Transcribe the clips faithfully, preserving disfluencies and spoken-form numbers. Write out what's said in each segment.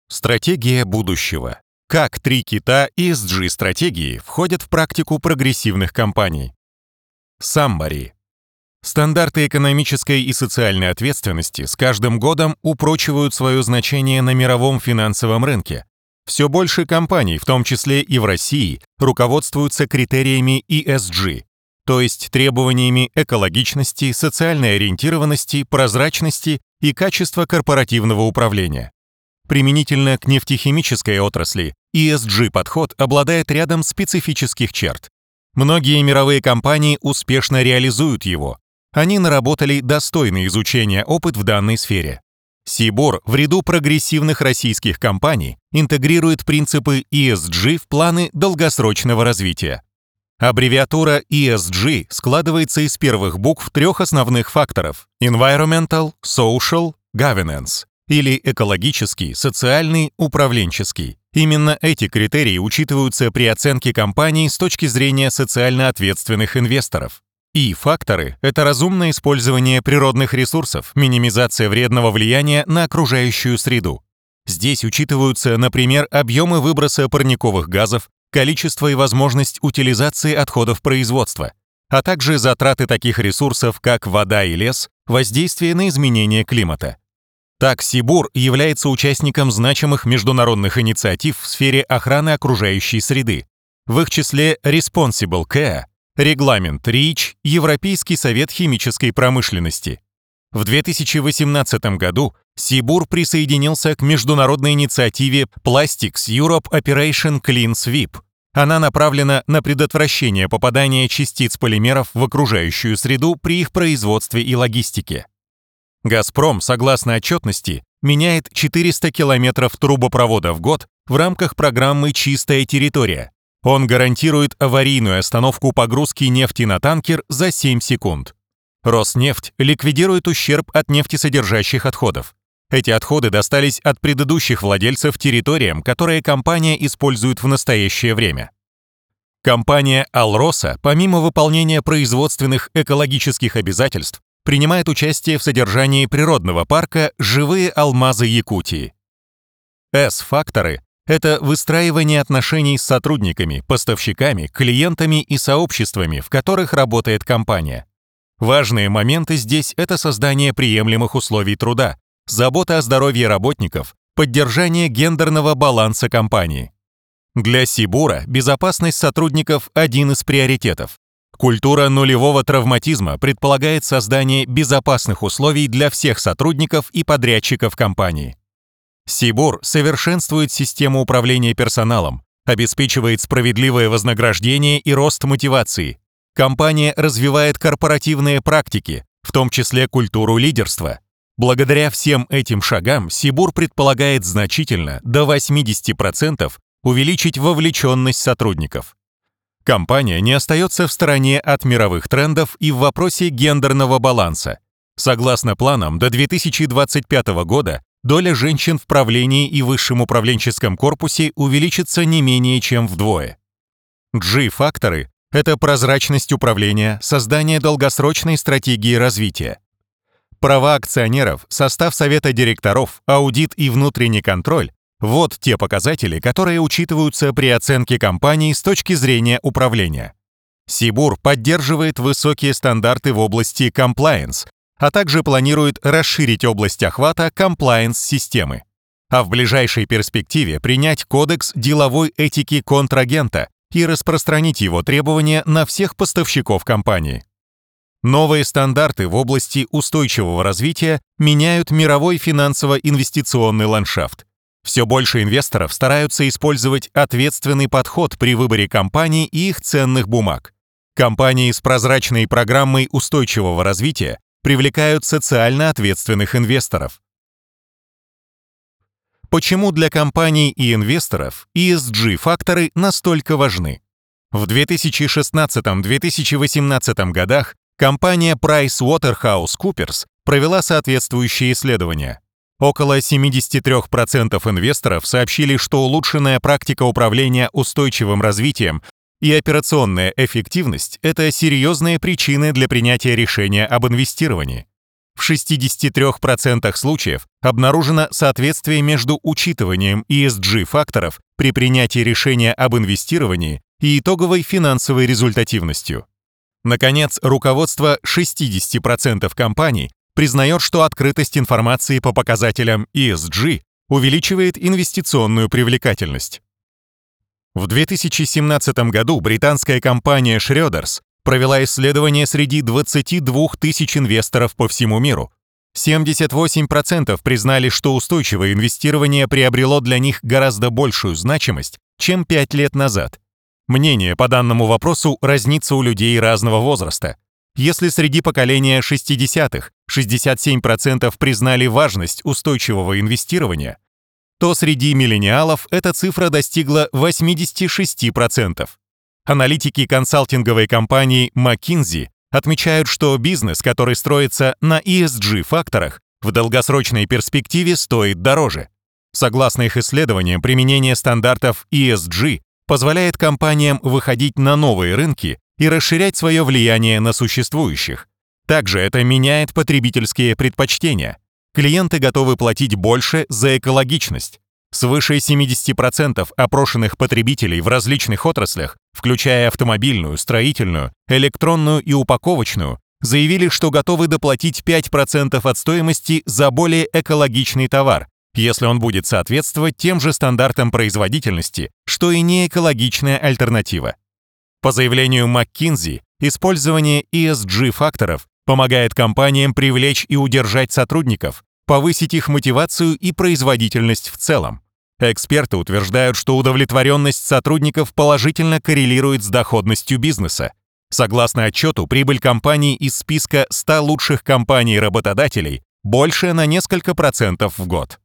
Стратегия будущего. Как три кита и эс джи-стратегии входят в практику прогрессивных компаний? Саммари. Стандарты экономической и социальной ответственности с каждым годом упрочивают свое значение на мировом финансовом рынке. Все больше компаний, в том числе и в России, руководствуются критериями и эс джи, то есть требованиями экологичности, социальной ориентированности, прозрачности и качества корпоративного управления. Применительно к нефтехимической отрасли и эс джи-подход обладает рядом специфических черт. Многие мировые компании успешно реализуют его. Они наработали достойный изучения опыт в данной сфере. Сибур в ряду прогрессивных российских компаний интегрирует принципы и эс джи в планы долгосрочного развития. Аббревиатура и эс джи складывается из первых букв трех основных факторов – Environmental, Social, Governance, или экологический, социальный, управленческий. Именно эти критерии учитываются при оценке компаний с точки зрения социально ответственных инвесторов. И факторы – это разумное использование природных ресурсов, минимизация вредного влияния на окружающую среду. Здесь учитываются, например, объемы выброса парниковых газов, количество и возможность утилизации отходов производства, а также затраты таких ресурсов, как вода и лес, воздействие на изменение климата. Так, Сибур является участником значимых международных инициатив в сфере охраны окружающей среды, в их числе Responsible Care, регламент рич, Европейский совет химической промышленности. В две тысячи восемнадцатом году Сибур присоединился к международной инициативе Plastics Europe Operation Clean Sweep. Она направлена на предотвращение попадания частиц полимеров в окружающую среду при их производстве и логистике. «Газпром», согласно отчетности, меняет четыреста километров трубопровода в год в рамках программы «Чистая территория». Он гарантирует аварийную остановку погрузки нефти на танкер за семь секунд. Роснефть ликвидирует ущерб от нефтесодержащих отходов. Эти отходы достались от предыдущих владельцев территориям, которые компания использует в настоящее время. Компания «Алроса», помимо выполнения производственных экологических обязательств, принимает участие в содержании природного парка «Живые алмазы Якутии». С-факторы – это выстраивание отношений с сотрудниками, поставщиками, клиентами и сообществами, в которых работает компания. Важные моменты здесь – это создание приемлемых условий труда, забота о здоровье работников, поддержание гендерного баланса компании. Для Сибура безопасность сотрудников – один из приоритетов. Культура нулевого травматизма предполагает создание безопасных условий для всех сотрудников и подрядчиков компании. Сибур совершенствует систему управления персоналом, обеспечивает справедливое вознаграждение и рост мотивации. Компания развивает корпоративные практики, в том числе культуру лидерства. Благодаря всем этим шагам Сибур предполагает значительно, до восьмидесяти процентов, увеличить вовлеченность сотрудников. Компания не остается в стороне от мировых трендов и в вопросе гендерного баланса. Согласно планам, до две тысячи двадцать пятого года доля женщин в правлении и высшем управленческом корпусе увеличится не менее чем вдвое. G-факторы – это прозрачность управления, создание долгосрочной стратегии развития. Права акционеров, состав совета директоров, аудит и внутренний контроль – вот те показатели, которые учитываются при оценке компании с точки зрения управления. Сибур поддерживает высокие стандарты в области compliance, а также планирует расширить область охвата compliance-системы, а в ближайшей перспективе принять кодекс деловой этики контрагента и распространить его требования на всех поставщиков компании. Новые стандарты в области устойчивого развития меняют мировой финансово-инвестиционный ландшафт. Все больше инвесторов стараются использовать ответственный подход при выборе компаний и их ценных бумаг. Компании с прозрачной программой устойчивого развития привлекают социально ответственных инвесторов. Почему для компаний и инвесторов и эс джи-факторы настолько важны? В две тысячи шестнадцатом — две тысячи восемнадцатом годах компания PricewaterhouseCoopers провела соответствующие исследования. Около семьдесят три процента инвесторов сообщили, что улучшенная практика управления устойчивым развитием и операционная эффективность – это серьезные причины для принятия решения об инвестировании. В шестидесяти трёх процентах случаев обнаружено соответствие между учитыванием и эс джи-факторов при принятии решения об инвестировании и итоговой финансовой результативностью. Наконец, руководство шестидесяти процентов компаний признает, что открытость информации по показателям и эс джи увеличивает инвестиционную привлекательность. В две тысячи семнадцатом году британская компания Schroders провела исследование среди двадцати двух тысяч инвесторов по всему миру. семьдесят восемь процентов признали, что устойчивое инвестирование приобрело для них гораздо большую значимость, чем пять лет назад. Мнение по данному вопросу разнится у людей разного возраста. Если среди поколения шестидесятых шестьдесят семь процентов признали важность устойчивого инвестирования, то среди миллениалов эта цифра достигла восьмидесяти шести процентов. Аналитики консалтинговой компании McKinsey отмечают, что бизнес, который строится на и эс джи-факторах, в долгосрочной перспективе стоит дороже. Согласно их исследованиям, применение стандартов и эс джи позволяет компаниям выходить на новые рынки и расширять свое влияние на существующих. Также это меняет потребительские предпочтения. Клиенты готовы платить больше за экологичность. Свыше семидесяти процентов опрошенных потребителей в различных отраслях, включая автомобильную, строительную, электронную и упаковочную, заявили, что готовы доплатить пять процентов от стоимости за более экологичный товар, если он будет соответствовать тем же стандартам производительности, что и неэкологичная альтернатива. По заявлению McKinsey, использование и эс джи-факторов помогает компаниям привлечь и удержать сотрудников, повысить их мотивацию и производительность в целом. Эксперты утверждают, что удовлетворенность сотрудников положительно коррелирует с доходностью бизнеса. Согласно отчету, прибыль компаний из списка ста лучших компаний-работодателей больше на несколько процентов в год.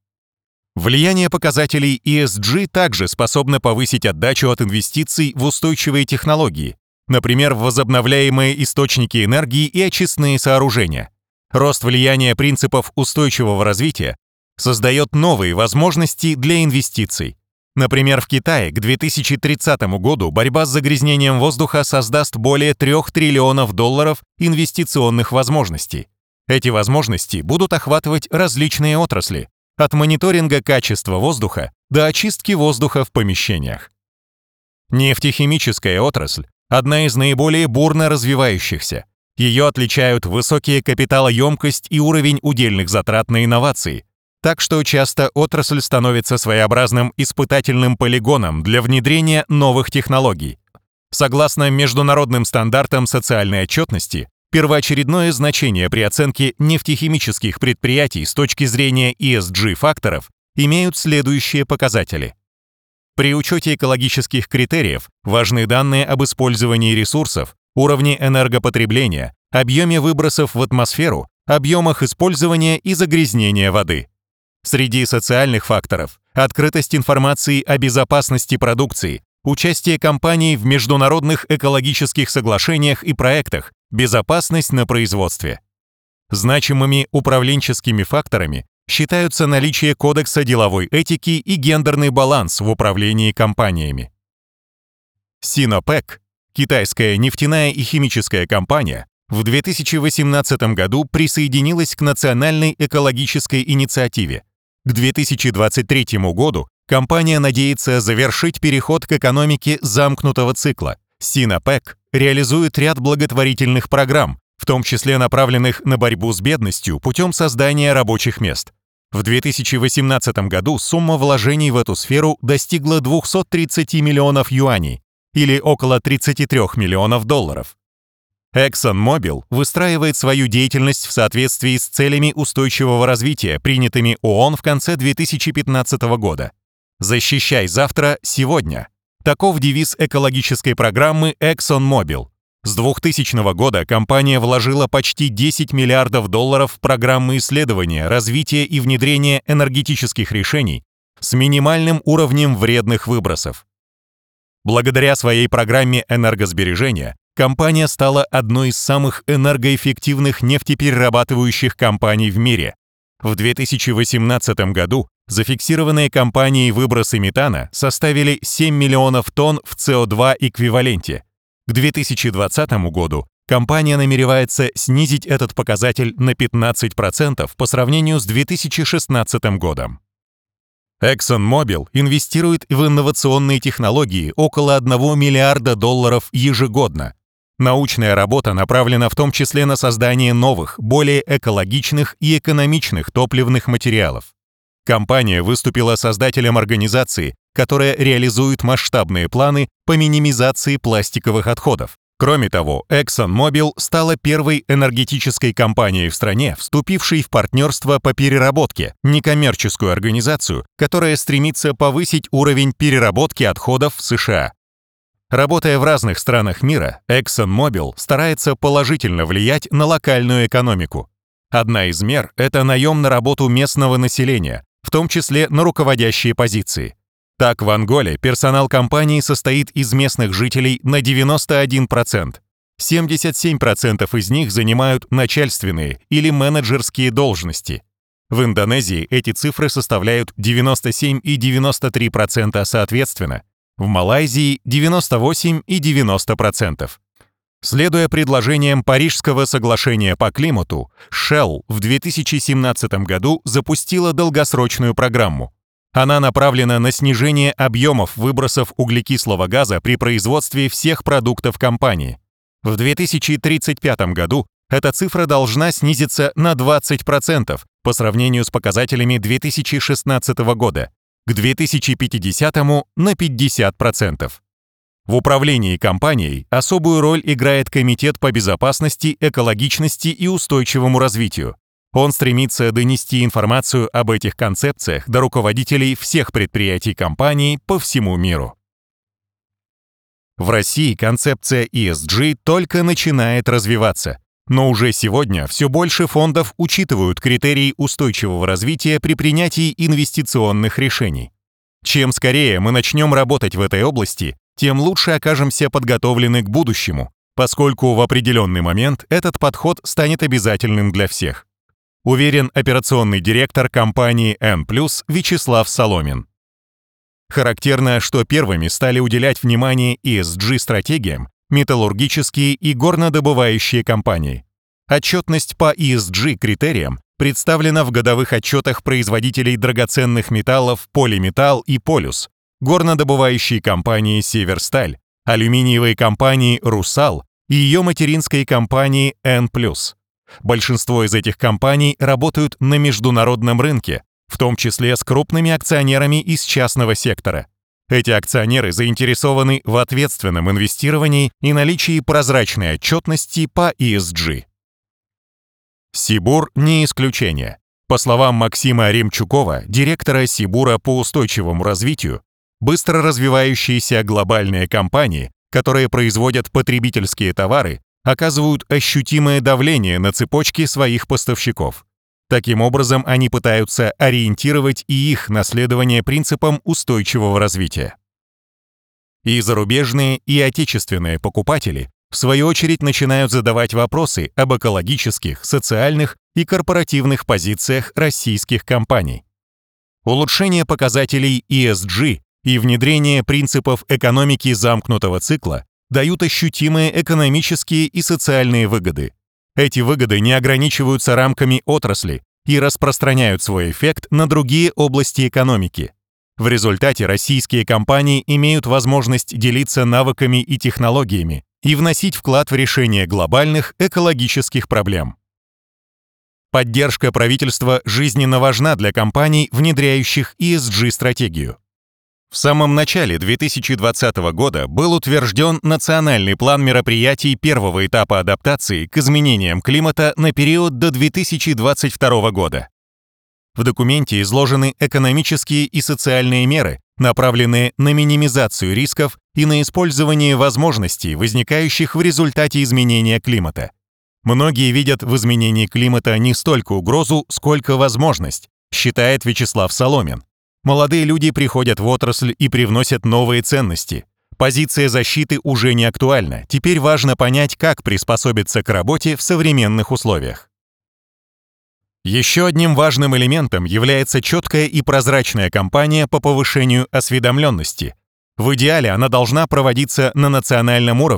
Влияние показателей и эс джи также способно повысить отдачу от инвестиций в устойчивые технологии, например, в возобновляемые источники энергии и очистные сооружения. Рост влияния принципов устойчивого развития создает новые возможности для инвестиций. Например, в Китае к две тысячи тридцатому году борьба с загрязнением воздуха создаст более трёх триллионов долларов инвестиционных возможностей. Эти возможности будут охватывать различные отрасли, от мониторинга качества воздуха до очистки воздуха в помещениях. Нефтехимическая отрасль – одна из наиболее бурно развивающихся. Ее отличают высокая капиталоемкость и уровень удельных затрат на инновации, так что часто отрасль становится своеобразным испытательным полигоном для внедрения новых технологий. Согласно международным стандартам социальной отчетности, первоочередное значение при оценке нефтехимических предприятий с точки зрения и эс джи-факторов имеют следующие показатели. При учете экологических критериев важны данные об использовании ресурсов, уровне энергопотребления, объеме выбросов в атмосферу, объемах использования и загрязнения воды. Среди социальных факторов – открытость информации о безопасности продукции, участие компаний в международных экологических соглашениях и проектах, безопасность на производстве. Значимыми управленческими факторами считаются наличие кодекса деловой этики и гендерный баланс в управлении компаниями. Sinopec, китайская нефтяная и химическая компания, в две тысячи восемнадцатом году присоединилась к национальной экологической инициативе. К две тысячи двадцать третьему году компания надеется завершить переход к экономике замкнутого цикла. Sinopec реализует ряд благотворительных программ, в том числе направленных на борьбу с бедностью путем создания рабочих мест. В две тысячи восемнадцатом году сумма вложений в эту сферу достигла двухсот тридцати миллионов юаней, или около тридцати трёх миллионов долларов. ExxonMobil выстраивает свою деятельность в соответствии с целями устойчивого развития, принятыми ООН в конце две тысячи пятнадцатого года. «Защищай завтра, сегодня». Таков девиз экологической программы ExxonMobil. С двухтысячного года компания вложила почти десять миллиардов долларов в программы исследования, развития и внедрения энергетических решений с минимальным уровнем вредных выбросов. Благодаря своей программе энергосбережения компания стала одной из самых энергоэффективных нефтеперерабатывающих компаний в мире. В две тысячи восемнадцатом году зафиксированные компанией выбросы метана составили семь миллионов тонн в си о два эквиваленте. К две тысячи двадцатому году компания намеревается снизить этот показатель на пятнадцать процентов по сравнению с две тысячи шестнадцатым годом. ExxonMobil инвестирует в инновационные технологии около одного миллиарда долларов ежегодно. Научная работа направлена в том числе на создание новых, более экологичных и экономичных топливных материалов. Компания выступила создателем организации, которая реализует масштабные планы по минимизации пластиковых отходов. Кроме того, ExxonMobil стала первой энергетической компанией в стране, вступившей в партнерство по переработке, некоммерческую организацию, которая стремится повысить уровень переработки отходов в США. Работая в разных странах мира, ExxonMobil старается положительно влиять на локальную экономику. Одна из мер – это наем на работу местного населения, в том числе на руководящие позиции. Так, в Анголе персонал компании состоит из местных жителей на девяносто один процент. семьдесят семь процентов из них занимают начальственные или менеджерские должности. В Индонезии эти цифры составляют девяносто семь и девяносто три процента соответственно. В Малайзии девяносто восемь и девяносто процентов. Следуя предложениям Парижского соглашения по климату, Shell в две тысячи семнадцатом году запустила долгосрочную программу. Она направлена на снижение объемов выбросов углекислого газа при производстве всех продуктов компании. В две тысячи тридцать пятом году эта цифра должна снизиться на двадцать процентов по сравнению с показателями две тысячи шестнадцатого года, к две тысячи пятидесятому на пятьдесят процентов. В управлении компанией особую роль играет Комитет по безопасности, экологичности и устойчивому развитию. Он стремится донести информацию об этих концепциях до руководителей всех предприятий компании по всему миру. В России концепция и эс джи только начинает развиваться, но уже сегодня все больше фондов учитывают критерии устойчивого развития при принятии инвестиционных решений. Чем скорее мы начнем работать в этой области, тем лучше окажемся подготовлены к будущему, поскольку в определенный момент этот подход станет обязательным для всех. Уверен операционный директор компании Н плюс Вячеслав Соломин. Характерно, что первыми стали уделять внимание и эс джи-стратегиям металлургические и горнодобывающие компании. Отчетность по и эс джи-критериям представлена в годовых отчетах производителей драгоценных металлов Полиметалл и Полюс, горнодобывающей компании Северсталь, алюминиевой компании Русал и ее материнской компании Н плюс. Большинство из этих компаний работают на международном рынке, в том числе с крупными акционерами из частного сектора. Эти акционеры заинтересованы в ответственном инвестировании и наличии прозрачной отчетности по и эс джи. Сибур не исключение. По словам Максима Ремчукова, директора Сибура по устойчивому развитию, быстро развивающиеся глобальные компании, которые производят потребительские товары, оказывают ощутимое давление на цепочки своих поставщиков. Таким образом, они пытаются ориентировать и их наследование принципам устойчивого развития. И зарубежные, и отечественные покупатели, в свою очередь, начинают задавать вопросы об экологических, социальных и корпоративных позициях российских компаний. Улучшение показателей и эс джи и внедрение принципов экономики замкнутого цикла дают ощутимые экономические и социальные выгоды. Эти выгоды не ограничиваются рамками отрасли и распространяют свой эффект на другие области экономики. В результате российские компании имеют возможность делиться навыками и технологиями и вносить вклад в решение глобальных экологических проблем. Поддержка правительства жизненно важна для компаний, внедряющих и эс джи-стратегию. В самом начале две тысячи двадцатого года был утвержден национальный план мероприятий первого этапа адаптации к изменениям климата на период до две тысячи двадцать второго года. В документе изложены экономические и социальные меры, направленные на минимизацию рисков и на использование возможностей, возникающих в результате изменения климата. Многие видят в изменении климата не столько угрозу, сколько возможность, считает Вячеслав Соломин. Молодые люди приходят в отрасль и привносят новые ценности. Позиция защиты уже не актуальна, теперь важно понять, как приспособиться к работе в современных условиях. Еще одним важным элементом является четкая и прозрачная кампания по повышению осведомленности. В идеале она должна проводиться на национальном уровне,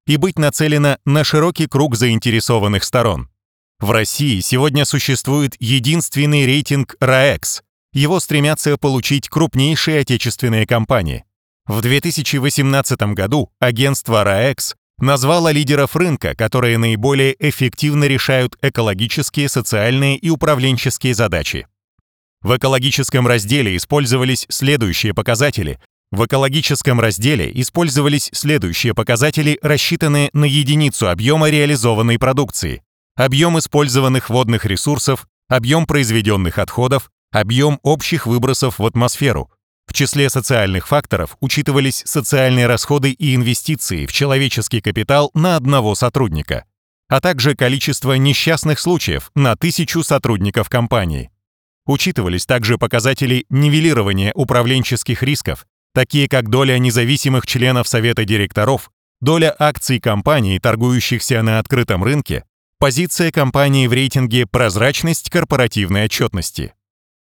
и быть нацелена на широкий круг заинтересованных сторон. В России сегодня существует единственный рейтинг РАЭКС. Его стремятся получить крупнейшие отечественные компании. В две тысячи восемнадцатом году агентство РАЭКС назвало лидеров рынка, которые наиболее эффективно решают экологические, социальные и управленческие задачи. В экологическом разделе использовались следующие показатели. В экологическом разделе использовались следующие показатели, рассчитанные на единицу объема реализованной продукции: объем использованных водных ресурсов, объем произведенных отходов, объем общих выбросов в атмосферу. В числе социальных факторов учитывались социальные расходы и инвестиции в человеческий капитал на одного сотрудника, а также количество несчастных случаев на тысячу сотрудников компании. Учитывались также показатели нивелирования управленческих рисков, такие как доля независимых членов совета директоров, доля акций компаний, торгующихся на открытом рынке, позиция компании в рейтинге «Прозрачность корпоративной отчетности».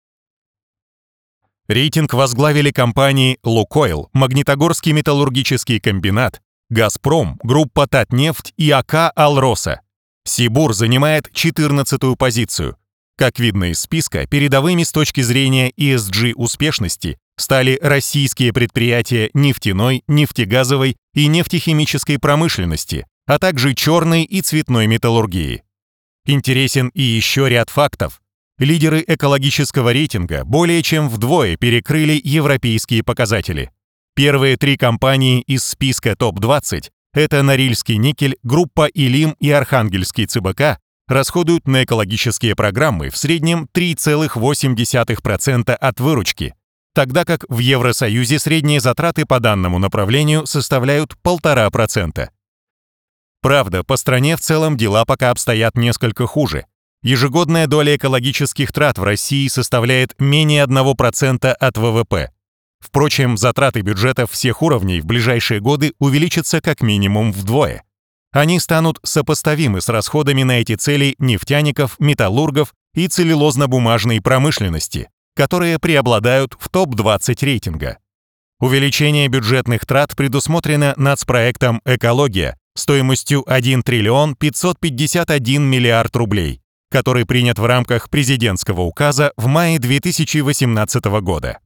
Рейтинг возглавили компании «Лукойл», Магнитогорский металлургический комбинат, «Газпром», группа «Татнефть» и АК «Алроса». Сибур занимает четырнадцатую позицию. Как видно из списка, передовыми с точки зрения и эс джи успешности стали российские предприятия нефтяной, нефтегазовой и нефтехимической промышленности, а также черной и цветной металлургии. Интересен и еще ряд фактов. Лидеры экологического рейтинга более чем вдвое перекрыли европейские показатели. Первые три компании из списка топ двадцать – это Норильский никель, группа Илим и Архангельский ЦБК – расходуют на экологические программы в среднем три целых восемь десятых процента от выручки, тогда как в Евросоюзе средние затраты по данному направлению составляют полтора процента. Правда, по стране в целом дела пока обстоят несколько хуже. Ежегодная доля экологических трат в России составляет менее одного процента от вэ вэ пэ. Впрочем, затраты бюджетов всех уровней в ближайшие годы увеличатся как минимум вдвое. Они станут сопоставимы с расходами на эти цели нефтяников, металлургов и целлюлозно-бумажной промышленности, которые преобладают в топ двадцать рейтинга. Увеличение бюджетных трат предусмотрено нацпроектом «Экология» стоимостью один триллион пятьсот пятьдесят один миллиард рублей, который принят в рамках президентского указа в мае две тысячи восемнадцатого года.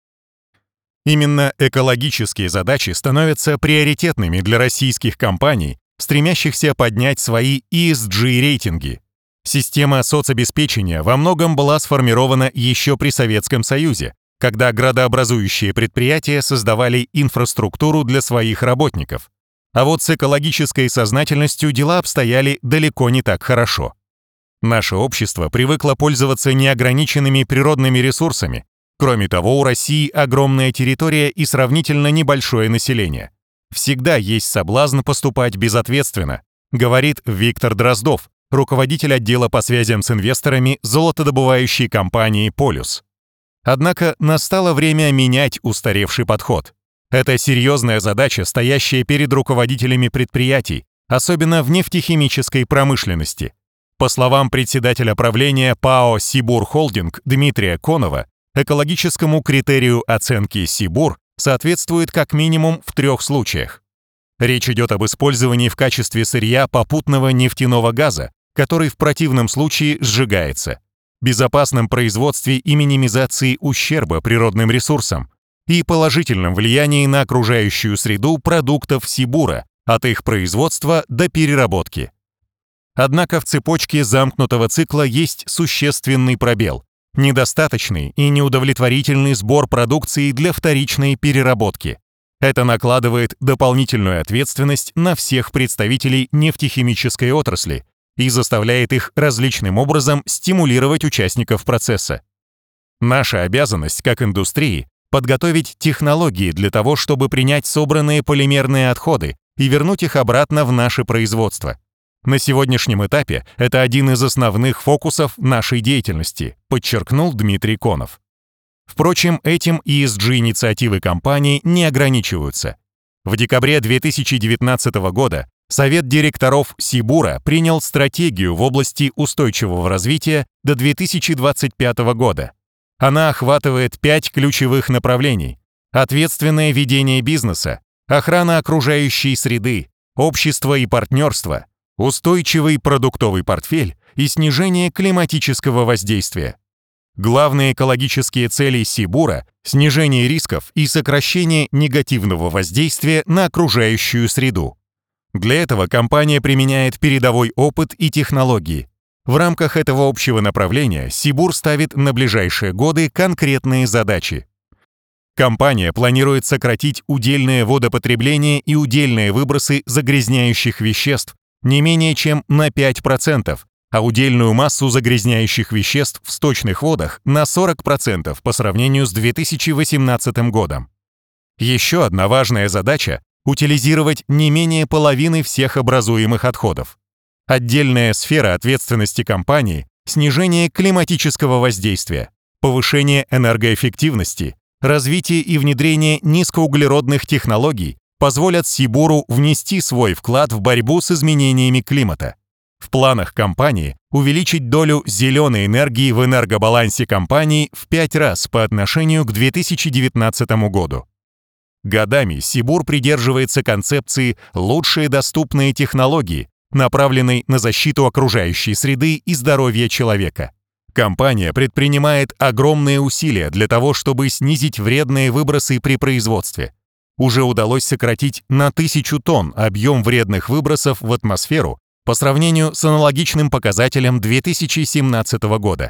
Именно экологические задачи становятся приоритетными для российских компаний, стремящихся поднять свои и эс джи-рейтинги. Система соцобеспечения во многом была сформирована еще при Советском Союзе, когда градообразующие предприятия создавали инфраструктуру для своих работников. А вот с экологической сознательностью дела обстояли далеко не так хорошо. Наше общество привыкло пользоваться неограниченными природными ресурсами. Кроме того, у России огромная территория и сравнительно небольшое население. Всегда есть соблазн поступать безответственно, говорит Виктор Дроздов, руководитель отдела по связям с инвесторами золотодобывающей компании «Полюс». Однако настало время менять устаревший подход. Это серьезная задача, стоящая перед руководителями предприятий, особенно в нефтехимической промышленности. По словам председателя правления ПАО «Сибур Холдинг» Дмитрия Конова, экологическому критерию оценки «Сибур» соответствует как минимум в трех случаях. Речь идет об использовании в качестве сырья попутного нефтяного газа, который в противном случае сжигается, безопасном производстве и минимизации ущерба природным ресурсам и положительном влиянии на окружающую среду продуктов Сибура от их производства до переработки. Однако в цепочке замкнутого цикла есть существенный пробел – недостаточный и неудовлетворительный сбор продукции для вторичной переработки. Это накладывает дополнительную ответственность на всех представителей нефтехимической отрасли и заставляет их различным образом стимулировать участников процесса. Наша обязанность, как индустрии, подготовить технологии для того, чтобы принять собранные полимерные отходы и вернуть их обратно в наше производство. На сегодняшнем этапе это один из основных фокусов нашей деятельности, подчеркнул Дмитрий Конов. Впрочем, этим и эс джи-инициативы компании не ограничиваются. В декабре две тысячи девятнадцатого года Совет директоров Сибура принял стратегию в области устойчивого развития до две тысячи двадцать пятого года. Она охватывает пять ключевых направлений: ответственное ведение бизнеса, охрана окружающей среды, общество и партнерство, устойчивый продуктовый портфель и снижение климатического воздействия. Главные экологические цели Сибура – снижение рисков и сокращение негативного воздействия на окружающую среду. Для этого компания применяет передовой опыт и технологии. В рамках этого общего направления Сибур ставит на ближайшие годы конкретные задачи. Компания планирует сократить удельное водопотребление и удельные выбросы загрязняющих веществ не менее чем на пять процентов, а удельную массу загрязняющих веществ в сточных водах на сорок процентов по сравнению с две тысячи восемнадцатым годом. Еще одна важная задача – утилизировать не менее половины всех образуемых отходов. Отдельная сфера ответственности компании – снижение климатического воздействия, повышение энергоэффективности, развитие и внедрение низкоуглеродных технологий позволят Сибуру внести свой вклад в борьбу с изменениями климата. В планах компании увеличить долю зеленой энергии в энергобалансе компании в пять раз по отношению к две тысячи девятнадцатому году. Годами Сибур придерживается концепции «лучшие доступные технологии», направленной на защиту окружающей среды и здоровья человека. Компания предпринимает огромные усилия для того, чтобы снизить вредные выбросы при производстве. Уже удалось сократить на тысячу тонн объем вредных выбросов в атмосферу по сравнению с аналогичным показателем две тысячи семнадцатого года.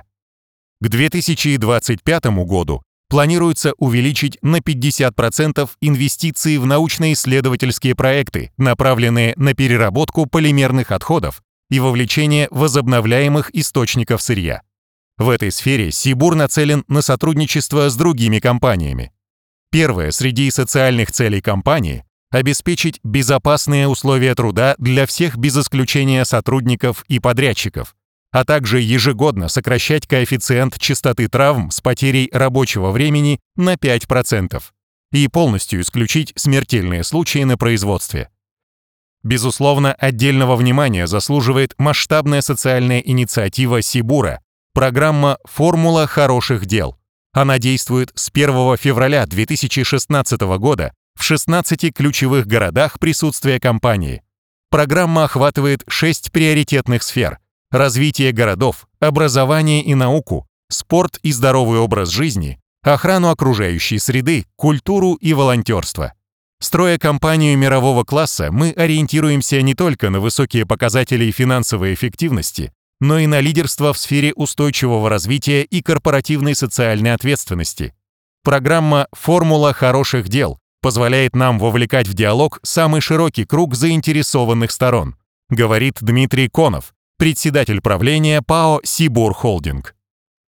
К две тысячи двадцать пятому году планируется увеличить на пятьдесят процентов инвестиции в научно-исследовательские проекты, направленные на переработку полимерных отходов и вовлечение возобновляемых источников сырья. В этой сфере Сибур нацелен на сотрудничество с другими компаниями. Первое среди социальных целей компании – обеспечить безопасные условия труда для всех без исключения сотрудников и подрядчиков, а также ежегодно сокращать коэффициент частоты травм с потерей рабочего времени на пять процентов и полностью исключить смертельные случаи на производстве. Безусловно, отдельного внимания заслуживает масштабная социальная инициатива Сибура – программа «Формула хороших дел». Она действует с первого февраля две тысячи шестнадцатого года в шестнадцати ключевых городах присутствия компании. Программа охватывает шесть приоритетных сфер – развитие городов, образование и науку, спорт и здоровый образ жизни, охрану окружающей среды, культуру и волонтерство. Строя компанию мирового класса, мы ориентируемся не только на высокие показатели финансовой эффективности, но и на лидерство в сфере устойчивого развития и корпоративной социальной ответственности. Программа «Формула хороших дел» позволяет нам вовлекать в диалог самый широкий круг заинтересованных сторон, говорит Дмитрий Конов, председатель правления ПАО «Сибур Холдинг».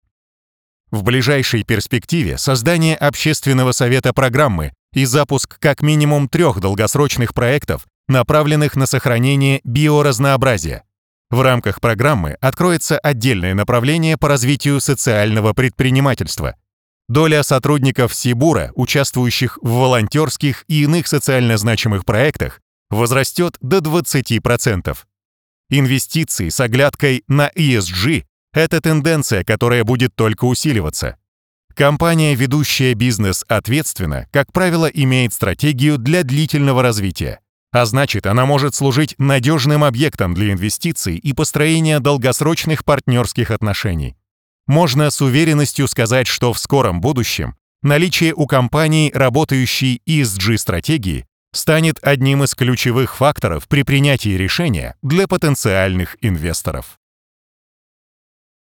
В ближайшей перспективе создание общественного совета программы и запуск как минимум трех долгосрочных проектов, направленных на сохранение биоразнообразия. В рамках программы откроется отдельное направление по развитию социального предпринимательства. Доля сотрудников Сибура, участвующих в волонтерских и иных социально значимых проектах, возрастет до двадцати процентов. Инвестиции с оглядкой на и эс джи – это тенденция, которая будет только усиливаться. Компания, ведущая бизнес ответственно, как правило, имеет стратегию для длительного развития, а значит, она может служить надежным объектом для инвестиций и построения долгосрочных партнерских отношений. Можно с уверенностью сказать, что в скором будущем наличие у компании работающей и эс джи-стратегии станет одним из ключевых факторов при принятии решения для потенциальных инвесторов.